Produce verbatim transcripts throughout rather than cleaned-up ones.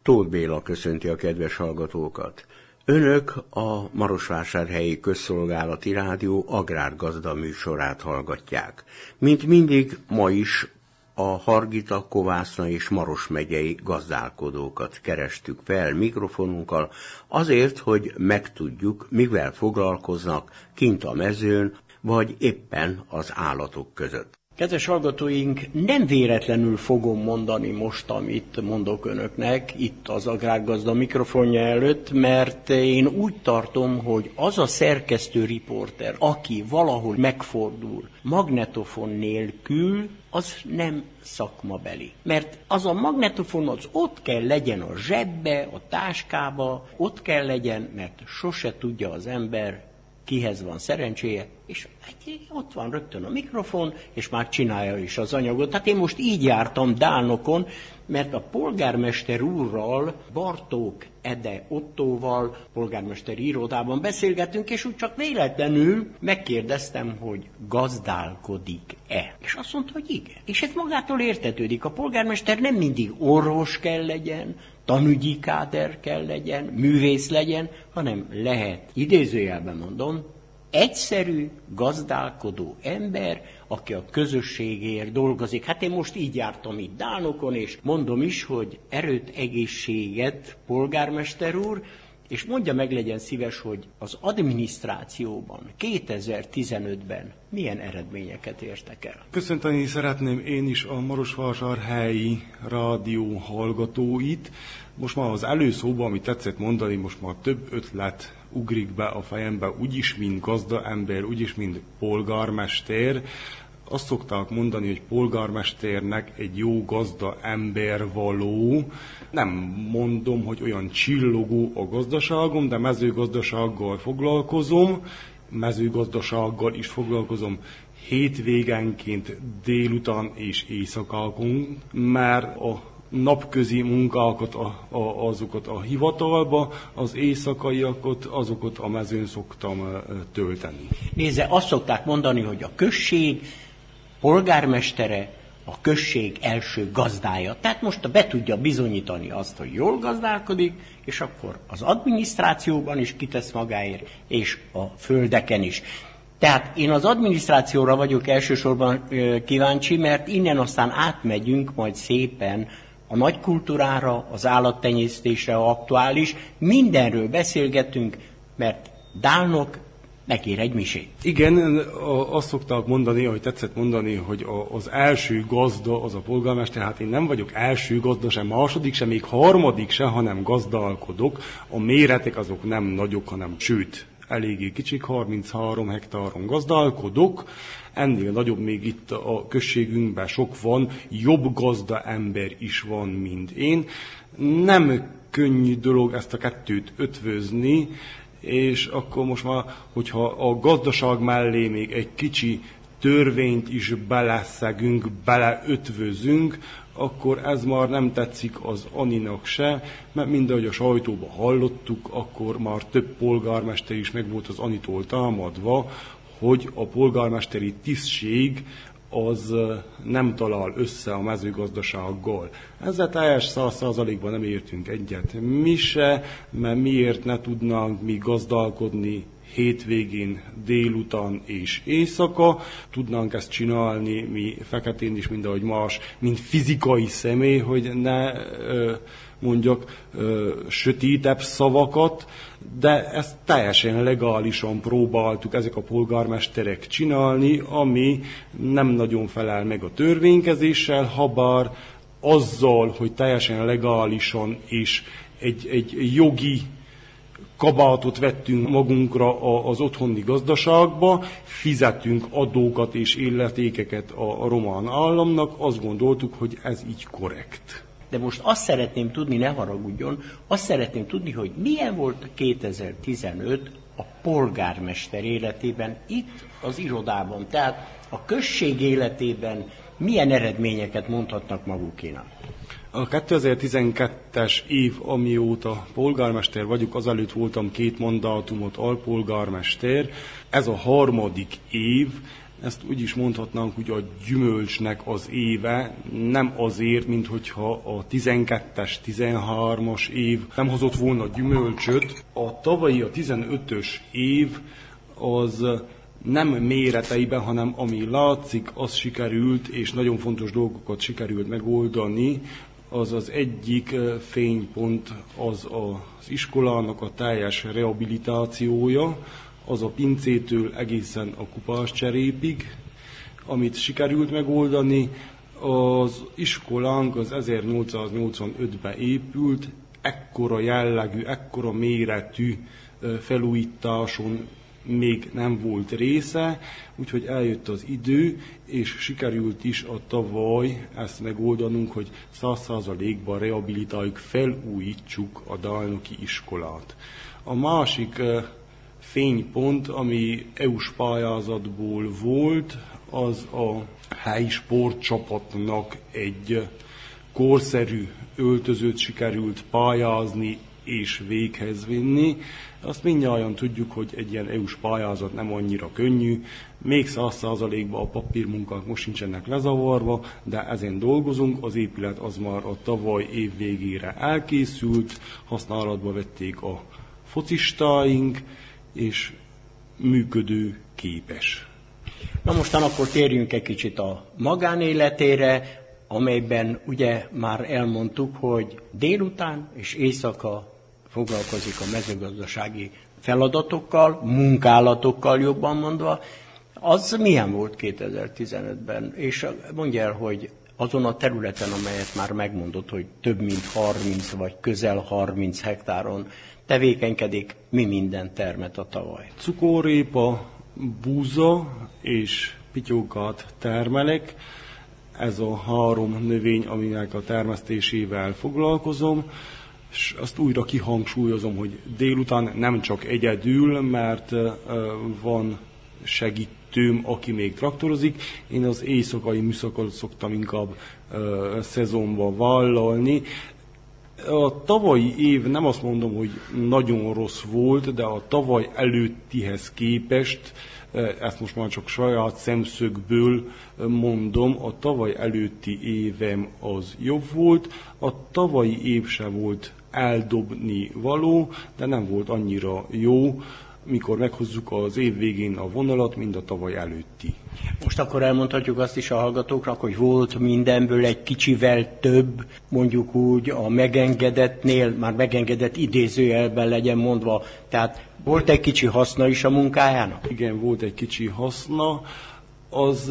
Tóth Béla köszönti a kedves hallgatókat. Önök a Marosvásárhelyi Közszolgálati Rádió Agrárgazda műsorát hallgatják. Mint mindig, ma is a Hargita, Kovászna és Maros megyei gazdálkodókat kerestük fel mikrofonunkkal, azért, hogy megtudjuk, mivel foglalkoznak kint a mezőn, vagy éppen az állatok között. Kedves hallgatóink, nem véletlenül fogom mondani most, amit mondok önöknek, itt az Agrárgazda mikrofonja előtt, mert én úgy tartom, hogy az a szerkesztő riporter, aki valahol megfordul magnetofon nélkül, az nem szakmabeli. Mert az a magnetofon az ott kell legyen a zsebbe, a táskába, ott kell legyen, mert sose tudja az ember, kihez van szerencséje, és ott van rögtön a mikrofon, és már csinálja is az anyagot. Tehát én most így jártam Dálnokon, mert a polgármester úrral, Bartók Ede Ottóval, polgármesteri irodában beszélgettünk, és úgy csak véletlenül megkérdeztem, hogy gazdálkodik-e. És azt mondta, hogy igen. És ez magától értetődik. A polgármester nem mindig orvos kell legyen, tanügyi káder kell legyen, művész legyen, hanem lehet, idézőjelben mondom, egyszerű, gazdálkodó ember, aki a közösségért dolgozik. Hát én most így jártam itt Dálnokon, és mondom is, hogy erőt, egészséget, polgármester úr, és mondja meg, legyen szíves, hogy az adminisztrációban kétezer-tizenötben milyen eredményeket értek el. Köszönteni szeretném én is a Marosvásárhelyi rádió hallgatóit. Most már az előszóban, amit tetszett mondani, most már több ötlet ugrik be a fejembe, úgyis, mint gazdaember, úgyis, mint polgármester. Azt szokták mondani, hogy polgármesternek egy jó gazda ember való. Nem mondom, hogy olyan csillogó a gazdaságom, de mezőgazdasággal foglalkozom, mezőgazdasággal is foglalkozom hétvégenként, délután és éjszakákon, mert a napközi munkákat, a, a, azokat a hivatalba, az éjszakaiakat, azokat a mezőn szoktam tölteni. Nézze, azt szokták mondani, hogy a község polgármestere a község első gazdája. Tehát most be tudja bizonyítani azt, hogy jól gazdálkodik, és akkor az adminisztrációban is kitesz magáért, és a földeken is. Tehát én az adminisztrációra vagyok elsősorban kíváncsi, mert innen aztán átmegyünk majd szépen a nagy kultúrára, az állattenyésztésre, aktuális, mindenről beszélgetünk, mert Dálnok megír egy misét. Igen, azt szokták mondani, ahogy tetszett mondani, hogy az első gazda az a polgármester, hát én nem vagyok első gazda, sem második, sem még harmadik se, hanem gazdálkodok. A méretek azok nem nagyok, hanem sőt, eléggé kicsik, harminchárom hektáron gazdálkodok. Ennél nagyobb még itt a községünkben sok van, jobb gazda ember is van, mint én. Nem könnyű dolog ezt a kettőt ötvözni, és akkor most már, hogyha a gazdaság mellé még egy kicsi törvényt is beleszegünk, beleötvözünk, akkor ez már nem tetszik az Aninak se, mert mindahogy a sajtóban hallottuk, akkor már több polgármester is meg volt az Anitól támadva, hogy a polgármesteri tisztség az nem talál össze a mezőgazdasággal. Ezzel teljes száz százalékban nem értünk egyet mi se, mert miért ne tudnánk mi gazdálkodni hétvégén, délután és éjszaka. Tudnánk ezt csinálni mi feketén is, mint ahogy más, mint fizikai személy, hogy ne mondjak sötétebb szavakat, de ezt teljesen legálisan próbáltuk ezek a polgármesterek csinálni, ami nem nagyon felel meg a törvénykezéssel, habár azzal, hogy teljesen legálisan és egy, egy jogi kabátot vettünk magunkra az otthoni gazdaságba, fizetünk adókat és illetékeket a román államnak, azt gondoltuk, hogy ez így korrekt. De most azt szeretném tudni, ne haragudjon, azt szeretném tudni, hogy milyen volt kétezer-tizenöt a polgármester életében, itt az irodában, tehát a község életében milyen eredményeket mondhatnak magukénak? A kétezer-tizenkettes év, amióta polgármester vagyok, azelőtt voltam két mandátumot alpolgármester. Ez a harmadik év, ezt úgy is mondhatnánk, hogy a gyümölcsnek az éve, nem azért, mint hogyha a tizenkettes, tizenhármas év nem hozott volna gyümölcsöt. A tavalyi, a tizenötös év az nem méreteiben, hanem ami látszik, az sikerült, és nagyon fontos dolgokat sikerült megoldani. Az az egyik fénypont az az iskolának a teljes rehabilitációja, az a pincétől egészen a kupáscserépig, amit sikerült megoldani. Az iskolánk az ezernyolcszáznyolcvanötben épült, ekkora jellegű, ekkora méretű felújításon még nem volt része, úgyhogy eljött az idő, és sikerült is a tavaly ezt megoldanunk, hogy száz százalékban rehabilitáljuk, felújítsuk a Dálnoki iskolát. A másik fénypont, ami é u-s pályázatból volt, az a helyi sportcsapatnak egy korszerű öltözőt sikerült pályázni és véghez vinni. Azt mindnyájan tudjuk, hogy egy ilyen é u-s pályázat nem annyira könnyű, még száz százalékban a papírmunkák most sincsenek lezavarva, de ezen dolgozunk, az épület az már a tavaly év végére elkészült, használatba vették a focistáink, és működő képes. Na mostan akkor térjünk egy kicsit a magánéletére, amelyben ugye már elmondtuk, hogy délután és éjszaka foglalkozik a mezőgazdasági feladatokkal, munkálatokkal jobban mondva. Az milyen volt kétezer-tizenötben? És mondja el, hogy azon a területen, amelyet már megmondott, hogy több mint harminc vagy közel harminc hektáron tevékenykedik, mi minden termet a tavaly? Cukorrépa, búza és pityókát termelek. Ez a három növény, aminek a termesztésével foglalkozom, és azt újra kihangsúlyozom, hogy délután nem csak egyedül, mert van segítőm, aki még traktorozik. Én az éjszakai műszakot szoktam inkább szezonban vállalni. A tavalyi év nem azt mondom, hogy nagyon rossz volt, de a tavaly előttihez képest, ezt most már csak saját szemszögből mondom, a tavaly előtti évem az jobb volt, a tavalyi év se volt eldobni való, de nem volt annyira jó, mikor meghozzuk az év végén a vonalat, mint a tavaly előtti. Most akkor elmondhatjuk azt is a hallgatóknak, hogy volt mindenből egy kicsivel több, mondjuk úgy a megengedettnél, már megengedett idézőjelben legyen mondva, tehát volt egy kicsi haszna is a munkájának? Igen, volt egy kicsi haszna, az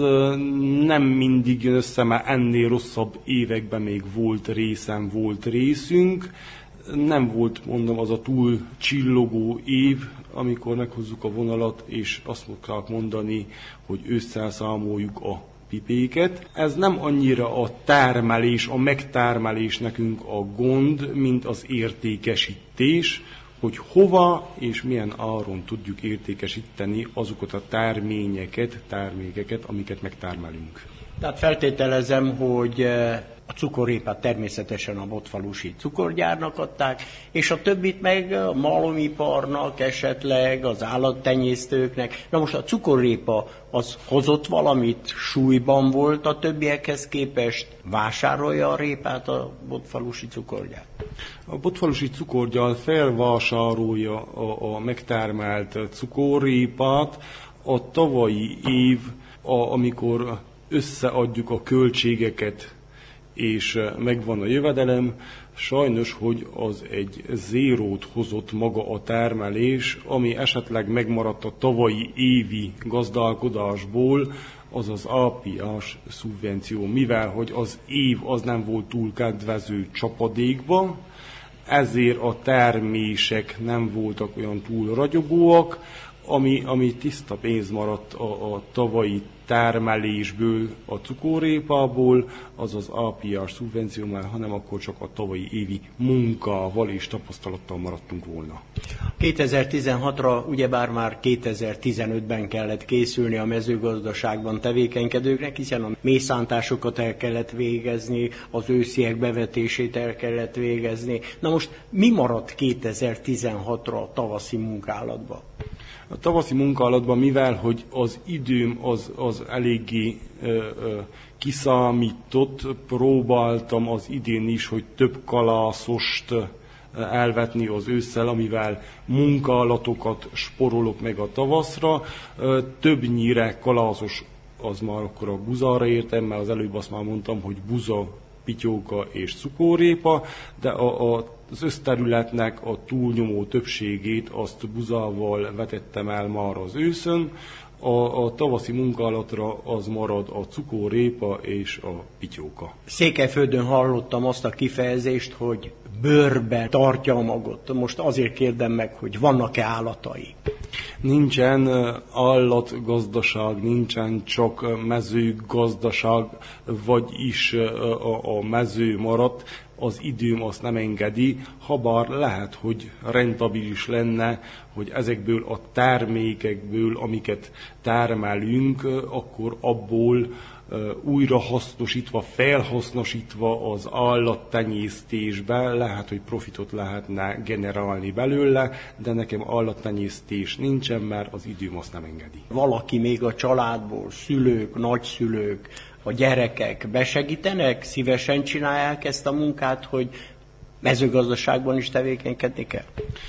nem mindig jön össze, mert ennél rosszabb években még volt részem, volt részünk. Nem volt, mondom, az a túl csillogó év, amikor meghozzuk a vonalat, és azt fogják mondani, hogy ősszel számoljuk a pipéket. Ez nem annyira a termelés, a megtermelés nekünk a gond, mint az értékesítés, hogy hova és milyen áron tudjuk értékesíteni azokat a terményeket, termékeket, amiket megtermelünk. Tehát feltételezem, hogy a cukorrépát természetesen a Bottfalusi cukorgyárnak adták, és a többit meg a malomiparnak, esetleg az állattenyésztőknek. Na most a cukorrépa az hozott valamit, súlyban volt a többiekhez képest, vásárolja a répát a Bottfalusi cukorgyár? A Bottfalusi cukorgyár felvásárolja a, a megtermelt cukorrépát. A tavalyi év, a, amikor összeadjuk a költségeket, és megvan a jövedelem, sajnos, hogy az egy zérót hozott maga a termelés, ami esetleg megmaradt a tavalyi évi gazdálkodásból, az az á pé á-s szubvenció, mivel hogy az év az nem volt túl kedvező csapadékba, ezért a termések nem voltak olyan túl ragyogóak, ami, ami tiszta pénz maradt a, a tavalyi termelésből, a cukorrépából, az az á pé á-s szubvenciómmal, hanem akkor csak a tavalyi évi munkával és tapasztalattal maradtunk volna. kétezer-tizenhatra ugyebár már kétezer-tizenötben kellett készülni a mezőgazdaságban tevékenykedőknek, hiszen a mészántásokat el kellett végezni, az ősziek bevetését el kellett végezni. Na most mi maradt kétezer-tizenhatra a tavaszi munkálatban? A tavaszi munkálatban, mivel hogy az időm az, az eléggé ö, ö, kiszámított, próbáltam az idén is, hogy több kalászost elvetni az ősszel, amivel munkálatokat sporolok meg a tavaszra. Többnyire kalászos, az már akkor a buzára értem, mert az előbb azt már mondtam, hogy buza, pityóka és cukórépa, de a, a, az összterületnek a túlnyomó többségét azt buzával vetettem el már az őszön. A, a tavaszi munkálatra az marad a cukórépa és a pityóka. Székelyföldön hallottam azt a kifejezést, hogy bőrbe tartja a magot. Most azért kérdem meg, hogy vannak-e állatai? Nincsen állatgazdaság, nincsen csak mezőgazdaság, vagyis a, a mező maradt. Az időm azt nem engedi, habár lehet, hogy rentabilis lenne, hogy ezekből a termékekből, amiket termelünk, akkor abból újra hasznosítva, felhasznosítva az állattenyésztésbe, lehet, hogy profitot lehetne generálni belőle, de nekem állattenyésztés nincsen, mert az időm azt nem engedi. Valaki még a családból, szülők, nagyszülők, a gyerekek besegítenek, szívesen csinálják ezt a munkát, hogy mezőgazdaságban is tevékenykedni kell?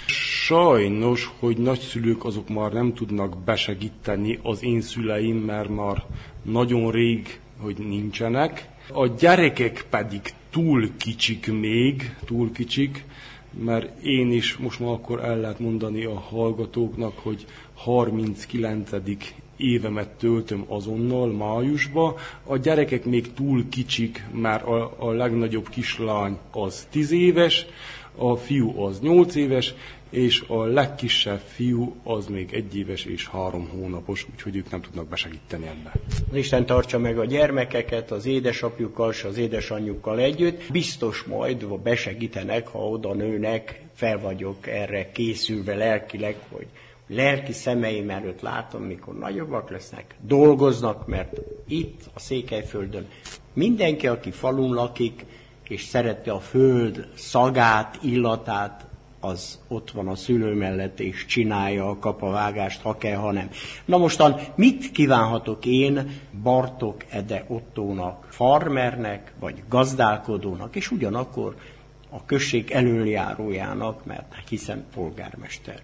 Sajnos, hogy nagyszülők azok már nem tudnak besegíteni, az én szüleim, mert már nagyon rég, hogy nincsenek. A gyerekek pedig túl kicsik még, túl kicsik, mert én is most már akkor el lehet mondani a hallgatóknak, hogy harminckilencedik évemet töltöm azonnal, májusba. A gyerekek még túl kicsik, mert a, a legnagyobb kislány az tíz éves, a fiú az nyolc éves, és a legkisebb fiú az még egy éves és három hónapos, úgyhogy ők nem tudnak besegíteni ebbe. Isten tartsa meg a gyermekeket az édesapjukkal és az édesanyjukkal együtt. Biztos majd besegítenek, ha oda nőnek, fel vagyok erre készülve lelkileg, hogy lelki szemeim előtt látom, mikor nagyobbak lesznek, dolgoznak, mert itt a Székelyföldön mindenki, aki falun lakik, és szereti a föld szagát, illatát, az ott van a szülő mellett, és csinálja a kapavágást, ha kell, ha nem. Na mostan mit kívánhatok én Bartók Ede Ottónak, farmernek, vagy gazdálkodónak, és ugyanakkor a község elöljárójának, mert hiszen polgármester?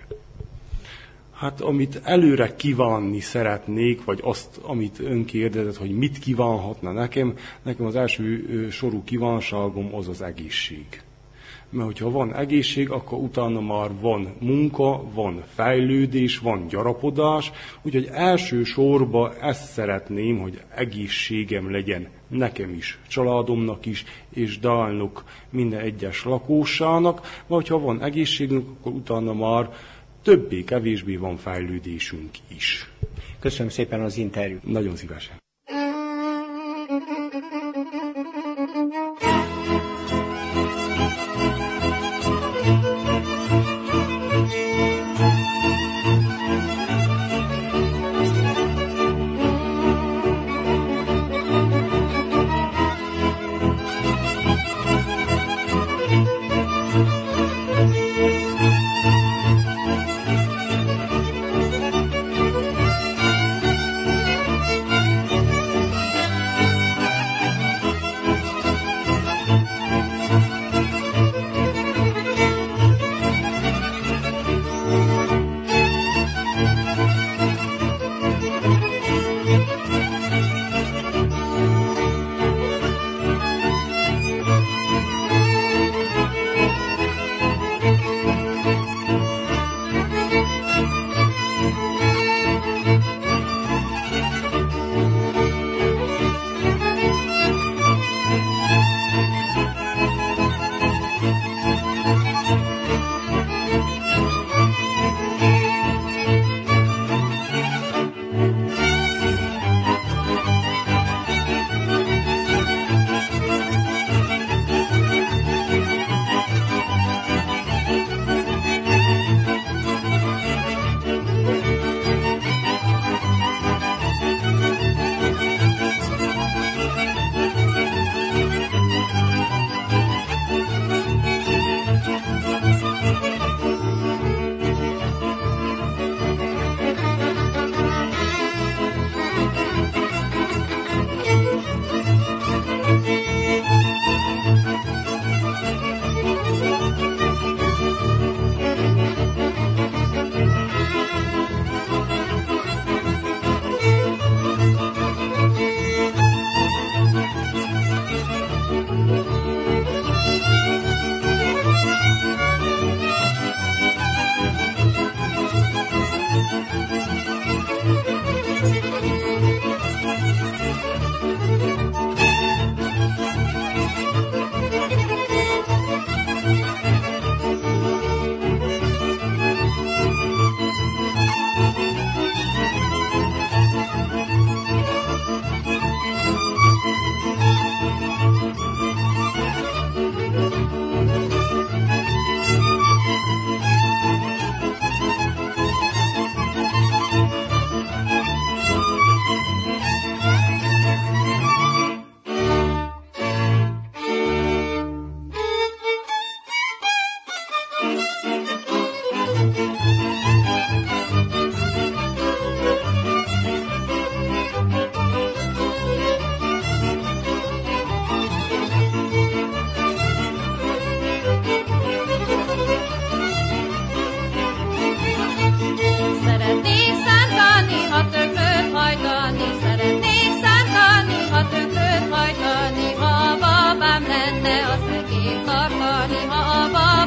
Hát amit előre kívánni szeretnék, vagy azt, amit ön kérdezett, hogy mit kívánhatna nekem, nekem az első sorú kívánságom az az egészség. Mert hogyha van egészség, akkor utána már van munka, van fejlődés, van gyarapodás, úgyhogy első sorban ezt szeretném, hogy egészségem legyen nekem is, családomnak is, és Dálnok minden egyes lakósának, mert hogyha van egészségünk, akkor utána már többé-kevésbé van fejlődésünk is. Köszönöm szépen az interjút. Nagyon szívesen.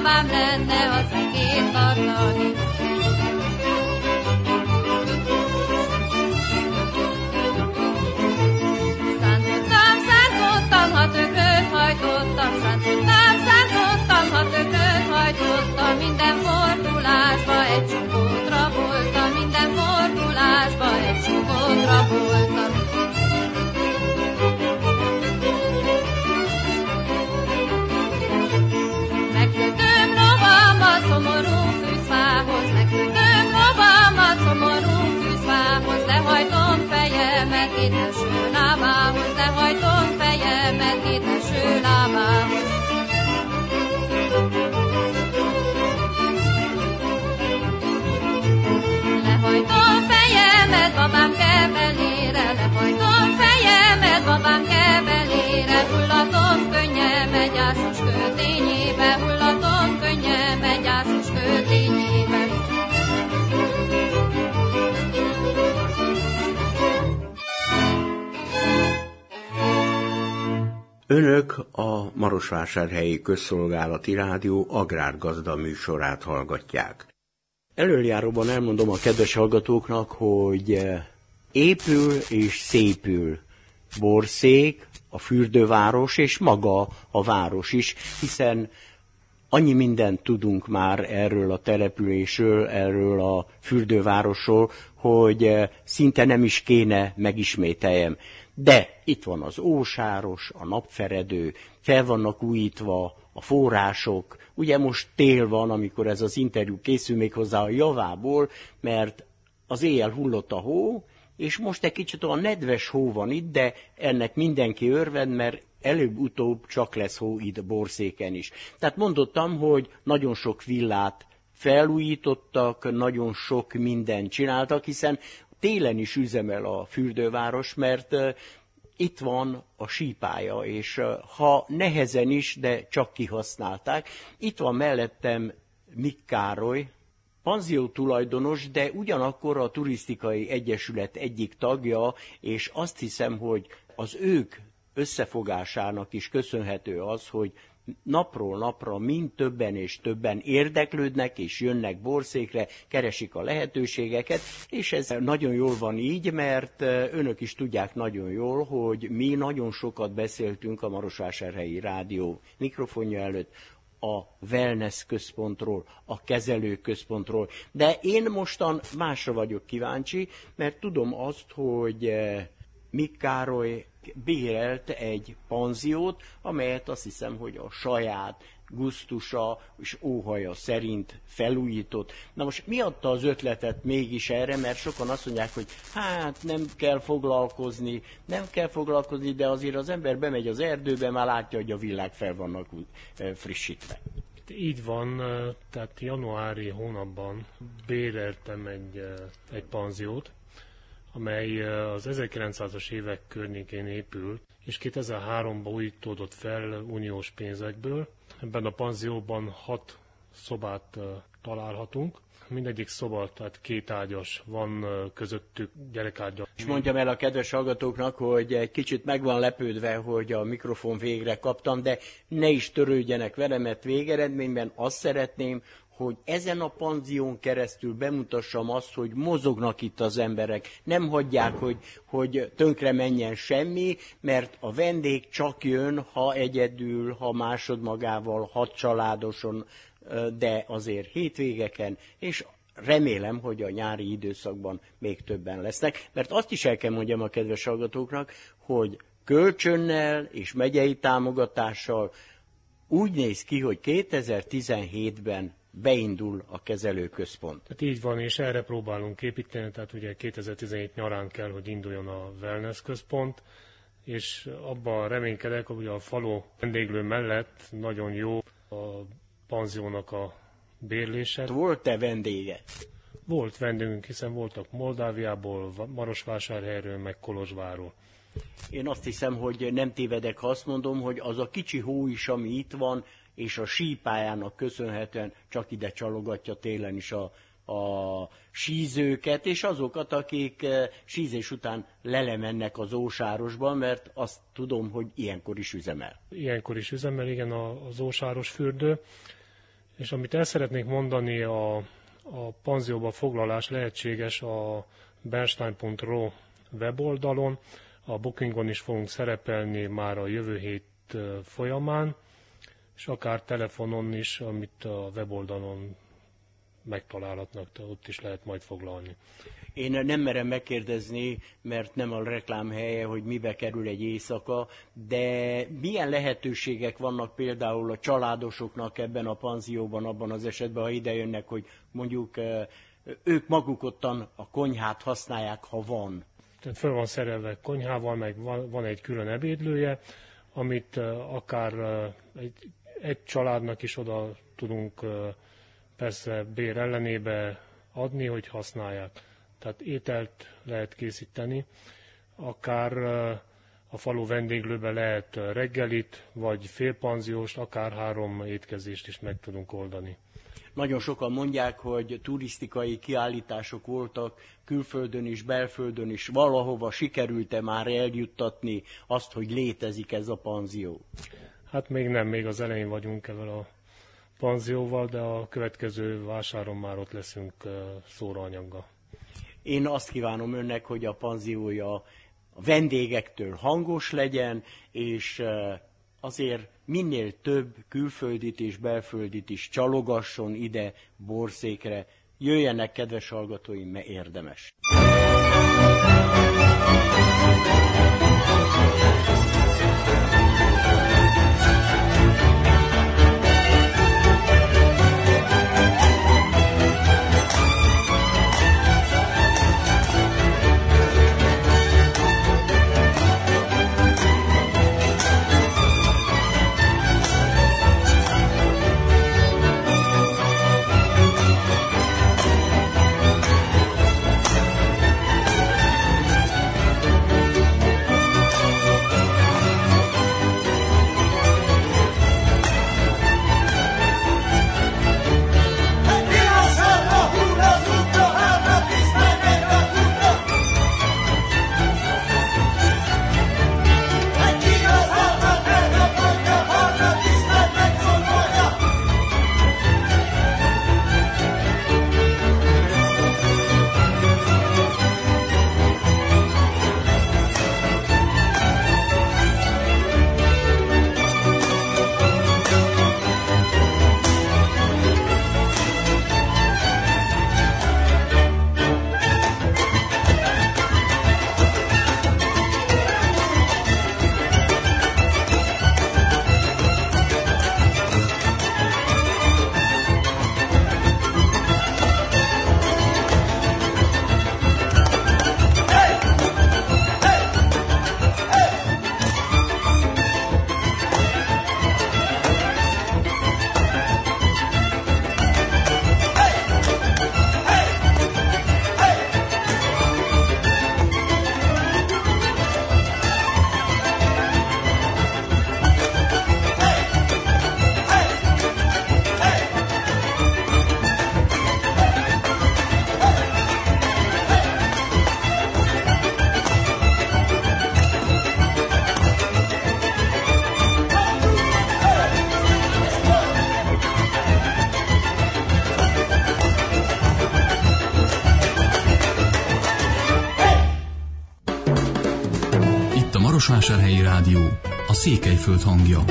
lábám lenne az igét tartani. Szántottam, szántottam, ha tökröt hajtottam, szántottam, szántottam, ha tökröt hajtottam, minden fordulásba egy csukót raboltam, minden fordulásba egy csukót raboltam. Megkötöm lovamat szomorú fűzfához, megkötöm lovamat szomorú fűzfához, de hajtom fejemet két eső lábához, de hajtom fejemet két eső lábához. Lehajtom fejemet babám kebelére, lehajtom fejemet babám kebelére, hullatom könnyemet gyászos költényébe, hullatom könnyemet gyászos költényébe. Önök a Marosvásárhelyi Közszolgálati Rádió agrárgazda műsorát hallgatják. Előjáróban elmondom a kedves hallgatóknak, hogy épül és szépül Borszék, a fürdőváros és maga a város is, hiszen annyi mindent tudunk már erről a településről, erről a fürdővárosról, hogy szinte nem is kéne megismételjem. De itt van az Ósáros, a Napferedő, fel vannak újítva a források. Ugye most tél van, amikor ez az interjú készül, még hozzá a javából, mert az éjjel hullott a hó, és most egy kicsit olyan nedves hó van itt, de ennek mindenki örvend, mert előbb-utóbb csak lesz hó itt Borszéken is. Tehát mondottam, hogy nagyon sok villát felújítottak, nagyon sok mindent csináltak, hiszen télen is üzemel a fürdőváros, mert uh, itt van a sípálya, és uh, ha nehezen is, de csak kihasználták. Itt van mellettem Mik Károly, panzió tulajdonos, de ugyanakkor a turisztikai egyesület egyik tagja, és azt hiszem, hogy az ők összefogásának is köszönhető az, hogy napról napra mind többen és többen érdeklődnek és jönnek Borszékre, keresik a lehetőségeket, és ez nagyon jól van így, mert önök is tudják nagyon jól, hogy mi nagyon sokat beszéltünk a Marosvásárhelyi Rádió mikrofonja előtt a wellness központról, a kezelő központról. De én mostan másra vagyok kíváncsi, mert tudom azt, hogy Mik Károly bérelt egy panziót, amelyet azt hiszem, hogy a saját gusztusa és óhaja szerint felújított. Na most mi adta az ötletet mégis erre, mert sokan azt mondják, hogy hát nem kell foglalkozni, nem kell foglalkozni, de azért az ember bemegy az erdőbe, már látja, hogy a villák fel vannak frissítve. Így van, tehát januári hónapban béreltem egy, egy panziót, amely az ezerkilencszázas évek környékén épült, és kétezer-háromban újítódott fel uniós pénzekből. Ebben a panzióban hat szobát találhatunk. Mindegyik szoba, tehát két ágyas, van közöttük gyerekágya. És mondjam el a kedves hallgatóknak, hogy egy kicsit meg van lepődve, hogy a mikrofon végre kaptam, de ne is törődjenek vele, mert végeredményben azt szeretném, hogy ezen a panzión keresztül bemutassam azt, hogy mozognak itt az emberek. Nem hagyják, hogy, hogy tönkre menjen semmi, mert a vendég csak jön, ha egyedül, ha másodmagával, ha családoson, de azért hétvégeken, és remélem, hogy a nyári időszakban még többen lesznek, mert azt is el kell mondjam a kedves hallgatóknak, hogy kölcsönnel és megyei támogatással úgy néz ki, hogy kétezer-tizenhétben beindul a kezelőközpont. Hát így van, és erre próbálunk építeni, tehát ugye kétezer-tizenhét nyarán kell, hogy induljon a wellness központ, és abban reménykedek, hogy a falu vendéglő mellett nagyon jó a panziónak a bérlése. Volt-e vendége? Volt vendégünk, hiszen voltak Moldáviából, Marosvásárhelyről, meg Kolozsvárról. Én azt hiszem, hogy nem tévedek, ha azt mondom, hogy az a kicsi hó is, ami itt van, és a sípályának köszönhetően csak ide csalogatja télen is a, a sízőket, és azokat, akik sízés után lelemennek az Ósárosban, mert azt tudom, hogy ilyenkor is üzemel. Ilyenkor is üzemel, igen, az Ósáros fürdő, És amit el szeretnék mondani, a, a panzióba foglalás lehetséges a bernstein pont ro weboldalon, a Bookingon is fogunk szerepelni már a jövő hét folyamán, és akár telefonon is, amit a weboldalon megtalálhatnak, ott is lehet majd foglalni. Én nem merem megkérdezni, mert nem a reklám helye, hogy mibe kerül egy éjszaka, de milyen lehetőségek vannak például a családosoknak ebben a panzióban, abban az esetben, ha idejönnek, hogy mondjuk ők maguk ottan a konyhát használják, ha van? Tehát föl van szerelve konyhával, meg van, van egy külön ebédlője, amit akár egy, egy családnak is oda tudunk persze bér ellenébe adni, hogy használják. Tehát ételt lehet készíteni, akár a falu vendéglőbe lehet reggelit, vagy félpanzióst, akár három étkezést is meg tudunk oldani. Nagyon sokan mondják, hogy turisztikai kiállítások voltak külföldön is, belföldön is. Valahova sikerült-e már eljuttatni azt, hogy létezik ez a panzió? Hát még nem, még az elején vagyunk ezzel a panzióval, de a következő vásáron már ott leszünk szóraanyaggal. Én azt kívánom önnek, hogy a panziója a vendégektől hangos legyen, és azért minél több külföldit és belföldit is csalogasson ide Borszékre. Jöjjenek, kedves hallgatóim, mert érdemes. Marosvásárhelyi Rádió, a Székelyföld hangja.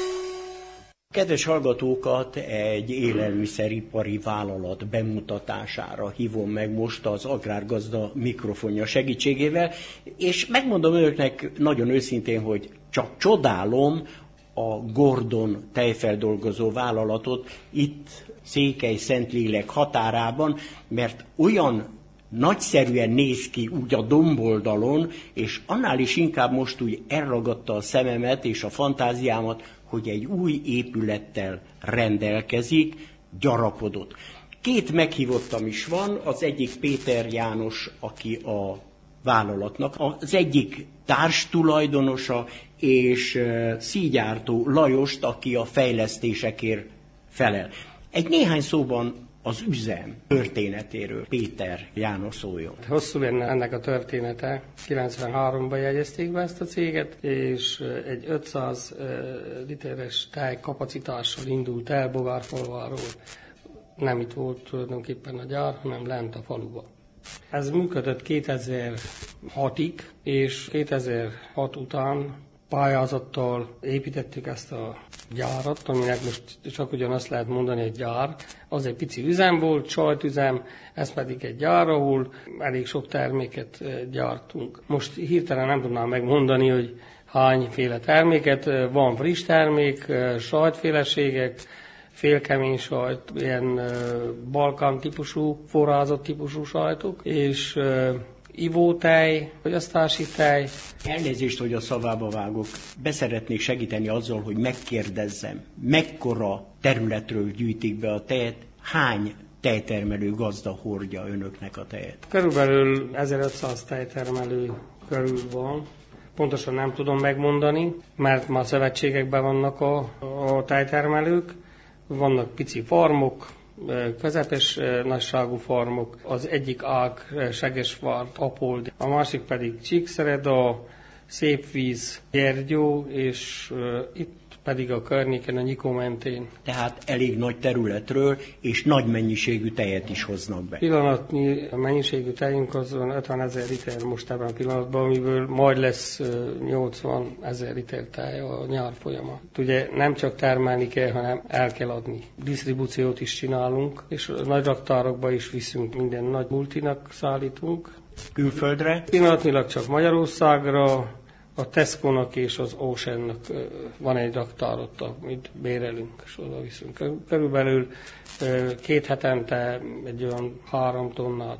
Kedves hallgatókat, egy élelmiszeripari vállalat bemutatására hívom meg most az Agrárgazda mikrofonja segítségével, és megmondom önöknek nagyon őszintén, hogy csak csodálom a Gordon tejfeldolgozó vállalatot itt Székely-Szentlélek határában, mert olyan nagyszerűen néz ki úgy a domboldalon, és annál is inkább most úgy elragadta a szememet és a fantáziámat, hogy egy új épülettel rendelkezik, gyarapodott. Két meghívottam is van, az egyik Péter János, aki a vállalatnak az egyik társtulajdonosa, és Szígyártó Lajost, aki a fejlesztésekért felel. Egy néhány szóban az üzem történetéről Péter János szóljon. Hosszú lenne ennek a története. kilencvenháromban jegyezték be ezt a céget, és egy ötszáz literes tej kapacitással indult el Bogárfalváról. Nem itt volt tulajdonképpen a gyár, hanem lent a faluba. Ez működött kétezer-hatig, és kétezer-hat után pályázattal építettük ezt a gyárat, aminek most csak ugyanazt lehet mondani, egy gyár. Az egy pici üzem volt, sajtüzem, ez pedig egy gyár, ahol elég sok terméket gyártunk. Most hirtelen nem tudnám megmondani, hogy hányféle terméket. Van friss termék, sajtféleségek, félkemény sajt, ilyen balkán típusú, forrázott típusú sajtok, és ivótej, fogyasztási tej. Elnézést, hogy a szavába vágok. Beszeretnék segíteni azzal, hogy megkérdezzem, mekkora területről gyűjtik be a tejet, hány tejtermelő gazda hordja önöknek a tejet? Körülbelül ezerötszáz tejtermelő körül van. Pontosan nem tudom megmondani, mert már szövetségekben vannak a, a tejtermelők. Vannak pici farmok, közepes nagyságú farmok, az egyik ág Segesvart, Apold, a másik pedig Csíkszereda, Szépvíz, Gyergyó, és uh, itt pedig a környéken, a Nyikó mentén. Tehát elég nagy területről, és nagy mennyiségű tejet is hoznak be. Pillanatnyi a mennyiségű tejünk az ötven ezer liter most ebben a pillanatban, amiből majd lesz nyolcvan ezer liter tej a nyár folyamán. Ugye nem csak termelni kell, hanem el kell adni. Disztribúciót is csinálunk, és nagy raktárokba is viszünk, minden nagy multinak szállítunk. Külföldre? Pillanatnyilag csak Magyarországra, a Tesco-nak és az Ocean-nak van egy raktár ott, amit bérelünk, és oda viszünk. Körülbelül két hetente egy olyan három tonnát.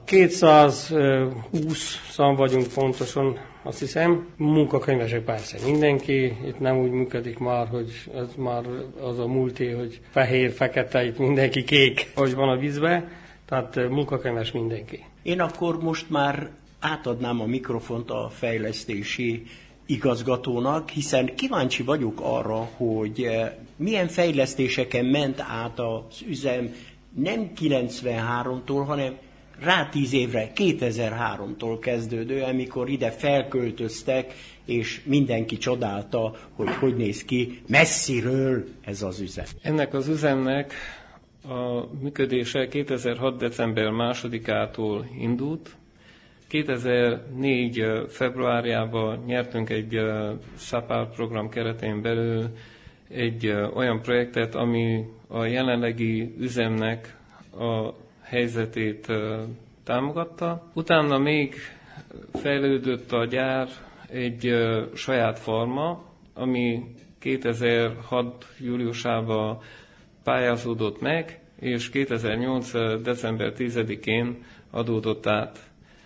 kétszázhúsz szám vagyunk pontosan, azt hiszem. Munkakönyvesek persze mindenki, itt nem úgy működik már, hogy ez már az a multi, hogy fehér, fekete, itt mindenki kék, hogy van a vízbe, tehát munkakönyves mindenki. Én akkor most már átadnám a mikrofont a fejlesztési igazgatónak, hiszen kíváncsi vagyok arra, hogy milyen fejlesztéseken ment át az üzem nem kilencvenháromtól, hanem rá tíz évre, kétezer-háromtól kezdődő, amikor ide felköltöztek, és mindenki csodálta, hogy hogy néz ki messziről ez az üzem. Ennek az üzemnek a működése kétezer-hat. december másodikától indult. kétezer-négy. februárjában nyertünk egy SAPAR program keretén belül egy olyan projektet, ami a jelenlegi üzemnek a helyzetét támogatta. Utána még fejlődött a gyár egy saját farma, ami kétezer-hat. júliusában pályázódott meg, és kétezer-nyolc. december tizedikén adódott át.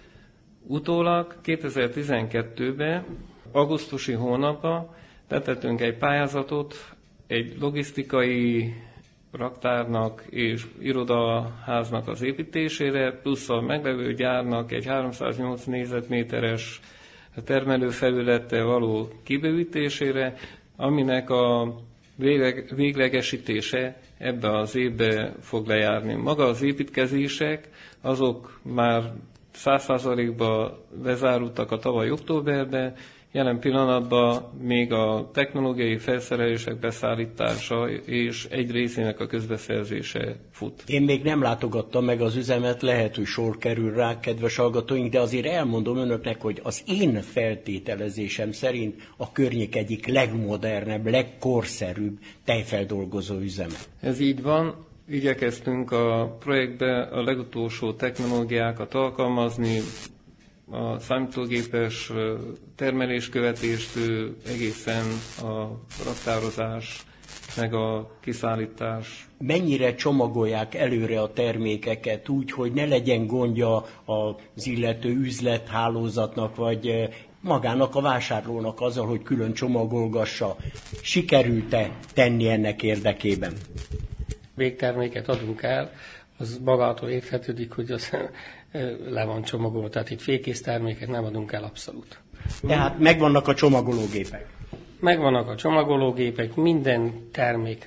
Utólag kétezer-tizenkettőben, augusztusi hónapban tettünk egy pályázatot egy logisztikai raktárnak és irodaháznak az építésére, plusz a meglevő gyárnak egy háromszáznyolc négyzetméteres termelőfelülettel való kibővítésére, aminek a végleg, véglegesítése ebbe az évbe fog lejárni. Maga az építkezések, azok már száz százalékban lezárultak a tavaly októberben, jelen pillanatban még a technológiai felszerelések beszállítása és egy részének a közbeszerzése fut. Én még nem látogattam meg az üzemet, lehet, hogy sor kerül rá, kedves hallgatóink, de azért elmondom önöknek, hogy az én feltételezésem szerint a környék egyik legmodernebb, legkorszerűbb tejfeldolgozó üzeme. Ez így van. Igyekeztünk a projektbe a legutolsó technológiákat alkalmazni, a számítógépes termeléskövetést egészen a raktározás, meg a kiszállítás. Mennyire csomagolják előre a termékeket úgy, hogy ne legyen gondja az illető üzlethálózatnak, vagy magának a vásárlónak azzal, hogy külön csomagolgassa? Sikerült-e tenni ennek érdekében? Végterméket adunk el, az magától érthetődik, hogy az le van csomagolva, tehát itt félkész terméket nem adunk el abszolút. Tehát megvannak a csomagológépek? Megvannak a csomagológépek minden termékre.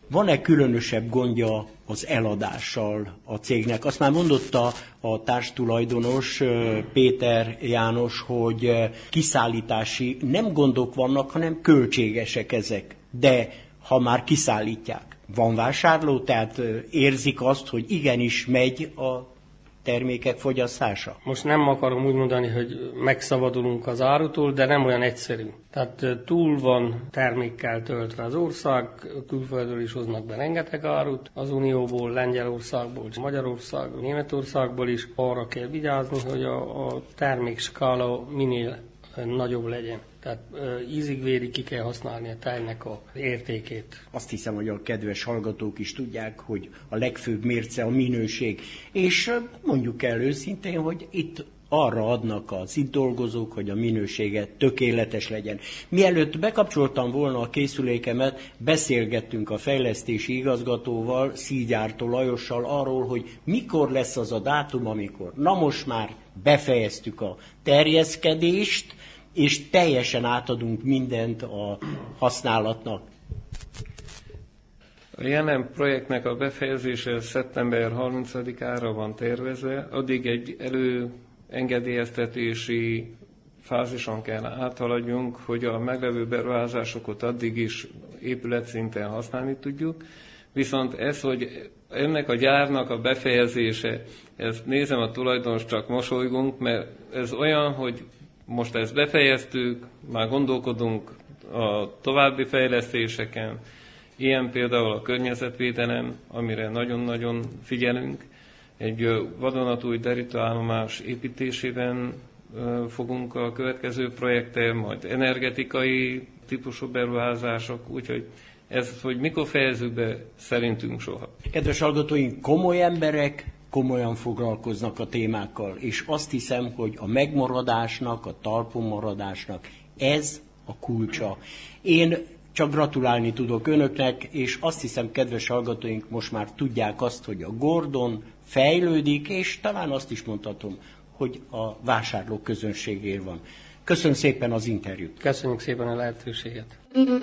van-e különösebb gondja az eladással a cégnek? Azt már mondotta a társtulajdonos Péter János, hogy kiszállítási nem gondok vannak, hanem költségesek ezek. De ha már kiszállítják, van vásárló, tehát érzik azt, hogy igenis megy a termékek fogyasztása? Most nem akarom úgy mondani, hogy megszabadulunk az árutól, de nem olyan egyszerű. Tehát túl van termékkel töltve az ország, külföldről is hoznak be rengeteg árut, az Unióból, Lengyelországból, Magyarországból, Németországból is. Arra kell vigyázni, hogy a, a termékskála minél nagyobb legyen. Tehát ízig-vérig ki kell használni a tejnek a értékét. Azt hiszem, hogy a kedves hallgatók is tudják, hogy a legfőbb mérce a minőség. És mondjuk el őszintén, hogy itt arra adnak az itt dolgozók, hogy a minősége tökéletes legyen. Mielőtt bekapcsoltam volna a készülékemet, beszélgettünk a fejlesztési igazgatóval, Szígyártó Lajossal arról, hogy mikor lesz az a dátum, amikor. Na most már befejeztük a terjeszkedést, és teljesen átadunk mindent a használatnak. A jelen projektnek a befejezése szeptember harmincadikára van tervezve, addig egy előengedélyeztetési fázison kell áthaladjunk, hogy a meglevő beruházásokat addig is épületszinten használni tudjuk. Viszont ez, hogy ennek a gyárnak a befejezése, ezt nézem a tulajdonos, csak mosolygunk, mert ez olyan, hogy most ezt befejeztük, már gondolkodunk a további fejlesztéseken, ilyen például a környezetvédelem, amire nagyon-nagyon figyelünk. Egy vadonatúj derítőállomás építésében fogunk a következő projekttel, majd energetikai típusú beruházások, úgyhogy ez, hogy mikor fejezzük be, szerintünk soha. Kedves hallgatóink, komoly emberek komolyan foglalkoznak a témákkal, és azt hiszem, hogy a megmaradásnak, a talpon maradásnak ez a kulcsa. Én csak gratulálni tudok önöknek, és azt hiszem, kedves hallgatóink, most már tudják azt, hogy a Gordon fejlődik, és talán azt is mondhatom, hogy a vásárlók közönségér van. Köszönöm szépen az interjút. Köszönjük szépen a lehetőséget.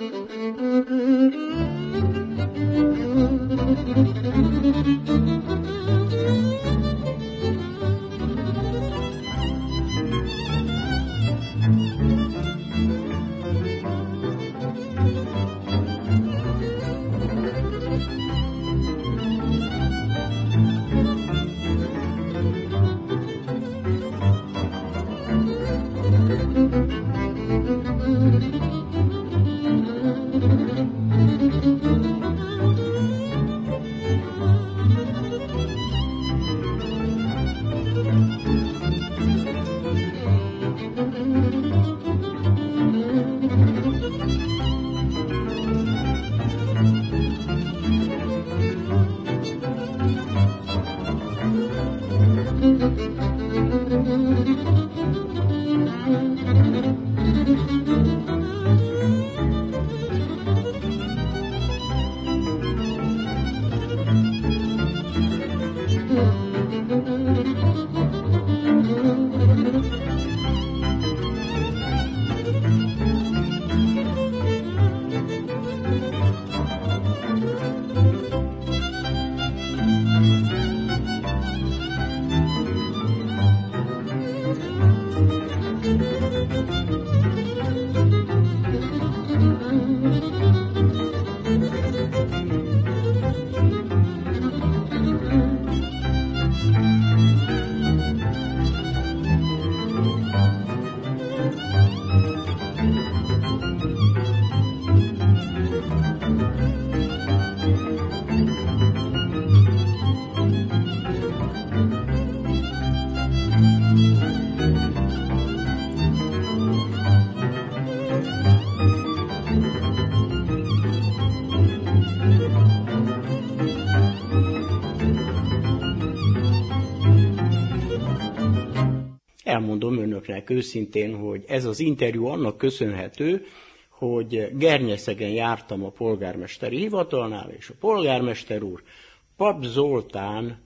Elmondom önöknek őszintén, hogy ez az interjú annak köszönhető, hogy Gernyeszegen jártam a polgármesteri hivatalnál, és a polgármester úr Pap Zoltán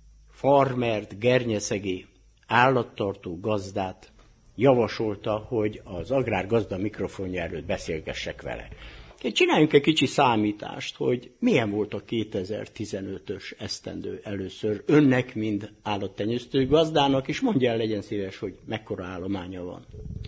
farmert, gernyeszegi állattartó gazdát javasolta, hogy az Agrárgazda mikrofonja előtt beszélgessek vele. Csináljunk egy kicsi számítást, hogy milyen volt a kétezer-tizenötös esztendő először önnek, mint állattenyésztő gazdának, és mondja el, legyen szíves, hogy mekkora állománya van.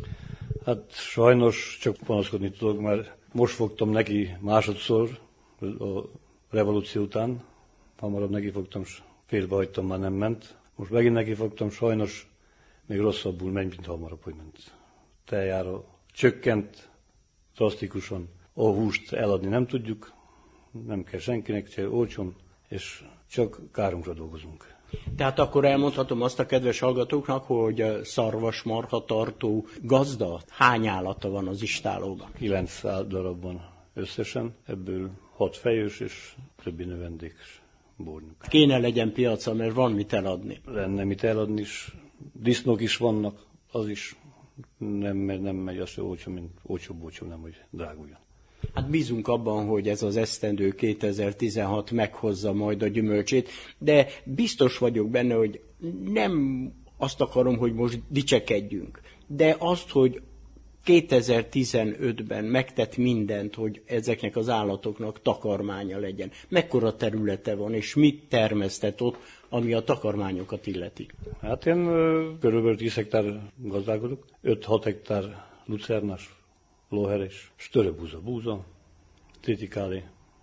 Hát sajnos csak panaszkodni tudok, mert most fogtam neki másodszor a revolúció után, hamarabb neki fogtam, félbehagytam, már nem ment. Most megint neki fogtam, sajnos még rosszabbul megy, mint hamarabb, hogy ment. Teljára csökkent drasztikusan, a húst eladni nem tudjuk, nem kell senkinek, csak olcsón, és csak kárunkra dolgozunk. Tehát akkor elmondhatom azt a kedves hallgatóknak, hogy szarvasmarha tartó gazda hány állata van az istálóban? Kilenc darabban összesen, ebből hat fejős és többi növendékes bornyuk. Kéne legyen piaca, mert van mit eladni. Lenne mit eladni is, disznók is vannak, az is nem, nem megy az, hogy olcsó, mint olcsó-olcsó, nem, hogy dráguljon. Hát bízunk abban, hogy ez az esztendő kétezer-tizenhat meghozza majd a gyümölcsét, de biztos vagyok benne, hogy nem azt akarom, hogy most dicsekedjünk, de azt, hogy kétezer-tizenötben megtett mindent, hogy ezeknek az állatoknak takarmánya legyen. Mekkora területe van, és mit termesztett ott, ami a takarmányokat illeti? Hát én körülbelül tíz hektár gazdálkodok, öt-hat hektár lucernás, lóheres, störöbúza, búza, tritikálé,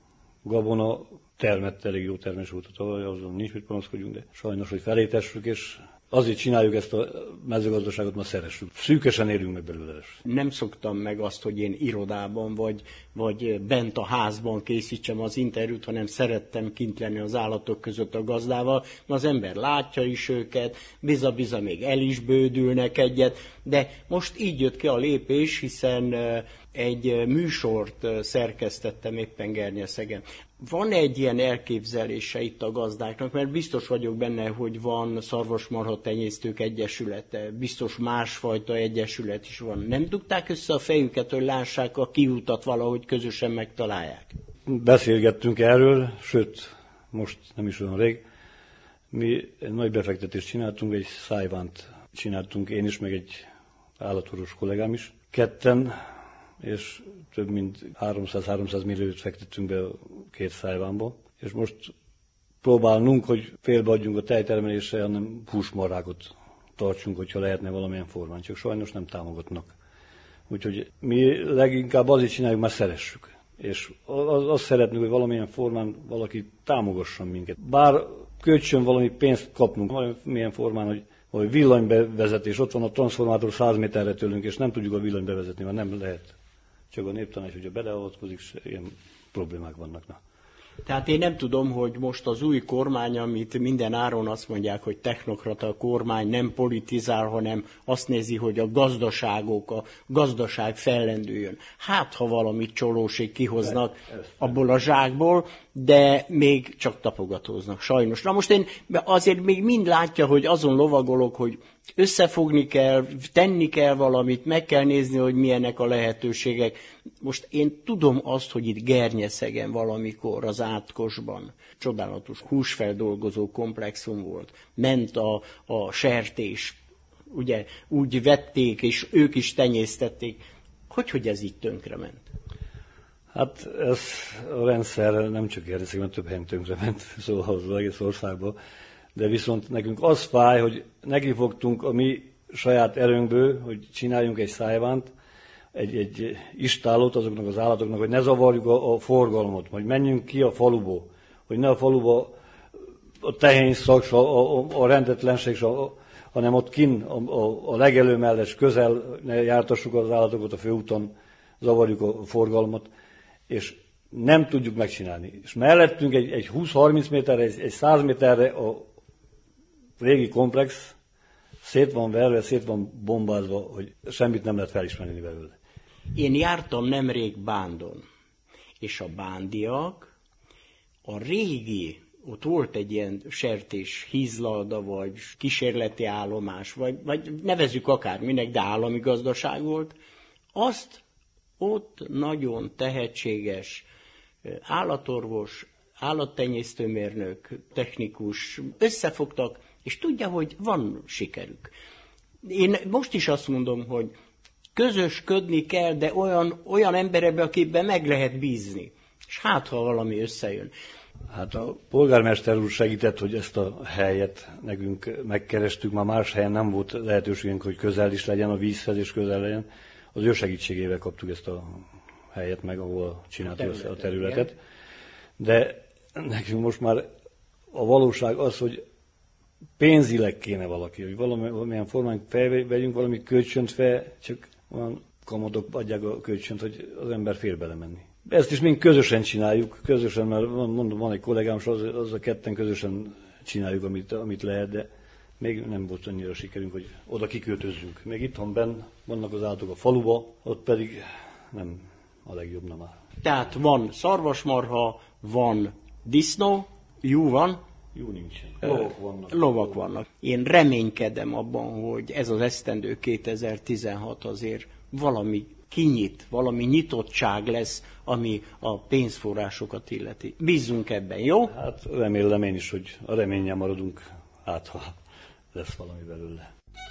gabona, termett, elég jó termés volt a tavaly, azon nincs mit panaszkodjunk, de sajnos, hogy felétessük, és azért csináljuk ezt a mezőgazdaságot, mert szeressük. Szűkösen élünk meg belőle. Nem szoktam meg azt, hogy én irodában vagy, vagy bent a házban készítsem az interjút, hanem szerettem kint lenni az állatok között a gazdával. Az ember látja is őket, biza-biza még el is bődülnek egyet, de most így jött ki a lépés, hiszen egy műsort szerkesztettem éppen Gernyeszegen. Van egy ilyen elképzelése itt a gazdáknak, mert biztos vagyok benne, hogy van szarvasmarha tenyésztők egyesülete, biztos másfajta egyesület is van. Nem dugták össze a fejüket, hogy lássák a kiutat, valahogy közösen megtalálják? Beszélgettünk erről, sőt, most nem is olyan rég. Mi egy nagy befektetést csináltunk, egy szájvánt csináltunk, én is, meg egy állatorvos kollégám is. Ketten, és több mint háromszáz-háromszáz milliót fektettünk be a két szájvánba, és most próbálnunk, hogy félbeadjunk a tejtermelésre, hanem húsmarhákot tartsunk, hogyha lehetne valamilyen formán, csak sajnos nem támogatnak. Úgyhogy mi leginkább azért csináljuk, mert szeressük. És azt szeretnénk, hogy valamilyen formán valaki támogasson minket. Bár kölcsön valami pénzt kapnunk, valamilyen formán, hogy vagy villanybevezetés, ott van a transformátor száz méterre tőlünk, és nem tudjuk a villany bevezetni, mert nem lehet. Csak a néptanács, hogyha beleavatkozik, ilyen problémák vannak. Na. Tehát én nem tudom, hogy most az új kormány, amit minden áron azt mondják, hogy technokrata kormány, nem politizál, hanem azt nézi, hogy a gazdaságok, a gazdaság fellendüljön. Hát, ha valamit csolóség kihoznak abból a zsákból, de még csak tapogatóznak, sajnos. Na most én azért még mind látja, hogy azon lovagolok, hogy összefogni kell, tenni kell valamit, meg kell nézni, hogy milyenek a lehetőségek. Most én tudom azt, hogy itt Gernyeszegen valamikor az Átkosban csodálatos húsfeldolgozó komplexum volt. Ment a, a sertés, ugye úgy vették, és ők is tenyésztették. Hogy, hogy ez így tönkrement? Hát ez a rendszer nem csak Gernyeszegen, több helyen tönkrement, szóval az egész országban. De viszont nekünk az fáj, hogy nekifogtunk a mi saját erőnkből, hogy csináljunk egy szájvánt, egy, egy istálót azoknak az állatoknak, hogy ne zavarjuk a, a forgalmat, hogy menjünk ki a faluból, hogy ne a faluba a tehényszak, a, a, a rendetlenség, a, hanem ott kin a, a, a legelő mellett közel ne jártassuk az állatokat a főúton, zavarjuk a forgalmat, és nem tudjuk megcsinálni. És mellettünk egy, egy húsz-harminc méterre, egy, egy száz méterre a régi komplex szét van verve, szét van bombázva, hogy semmit nem lehet felismerni belőle. Én jártam nemrég Bándon, és a bándiak, a régi, ott volt egy ilyen sertés hízlalda, vagy kísérleti állomás, vagy, vagy nevezzük akárminek, de állami gazdaság volt, azt ott nagyon tehetséges állatorvos, állattenyésztőmérnök, technikus összefogtak, és tudja, hogy van sikerük. Én most is azt mondom, hogy közösködni kell, de olyan, olyan emberebe, akiben meg lehet bízni. És hát, ha valami összejön. Hát a polgármester úr segített, hogy ezt a helyet nekünk megkerestük. Már más helyen nem volt lehetőségünk, hogy közel is legyen a vízhez, és közel legyen. Az ő segítségével kaptuk ezt a helyet meg, ahol csináltuk a, a területet. Igen. De nekünk most már a valóság az, hogy pénzileg kéne valaki, hogy valami, valamilyen formán felvegyünk valami kölcsönt fel, csak olyan kamatok adják a kölcsönt, hogy az ember fél belemenni. Ezt is mind közösen csináljuk, közösen, mert mondom, van egy kollégám, és az, az a ketten közösen csináljuk, amit, amit lehet, de még nem volt annyira sikerünk, hogy oda kiköltözzünk. Még itthon benn vannak az állatok a faluba, ott pedig nem a legjobb nem áll. Tehát van szarvasmarha, van disznó, jó van? Jó nincsen. Lovak vannak. Lovak vannak. Én reménykedem abban, hogy ez az esztendő kétezer-tizenhat azért valami kinyit, valami nyitottság lesz, ami a pénzforrásokat illeti. Bízzunk ebben, jó? Hát remélem én is, hogy a reménnyel maradunk, hát ha lesz valami belőle.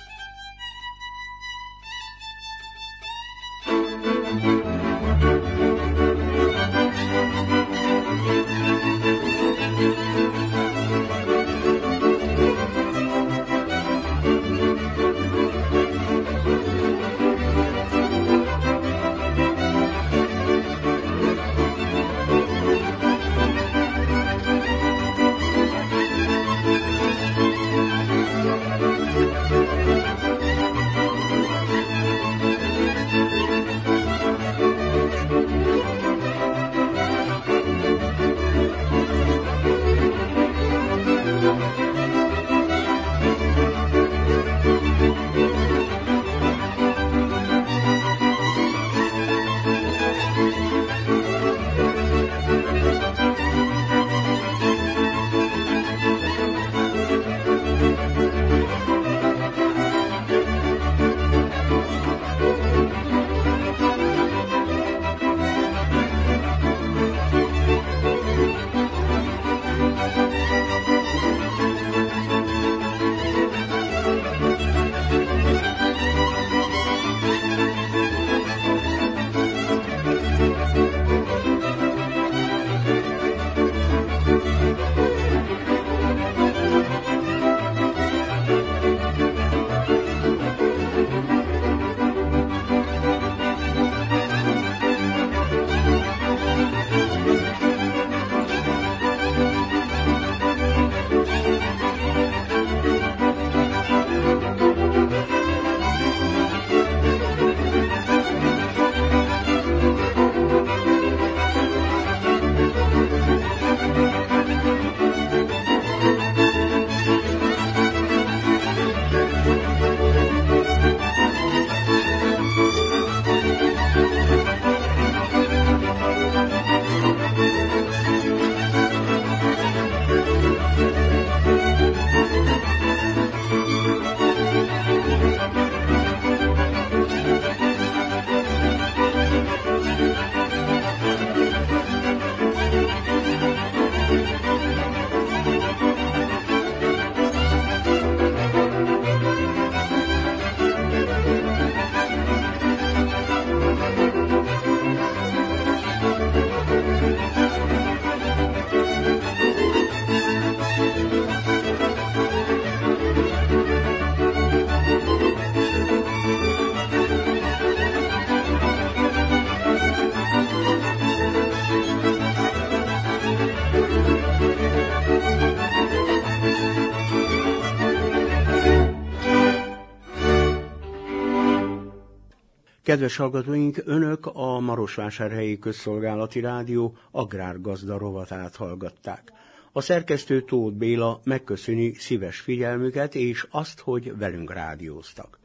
Kedves hallgatóink, Önök a Marosvásárhelyi Közszolgálati Rádió agrárgazda rovatát hallgatták. A szerkesztő Tóth Béla megköszöni szíves figyelmüket és azt, hogy velünk rádióztak.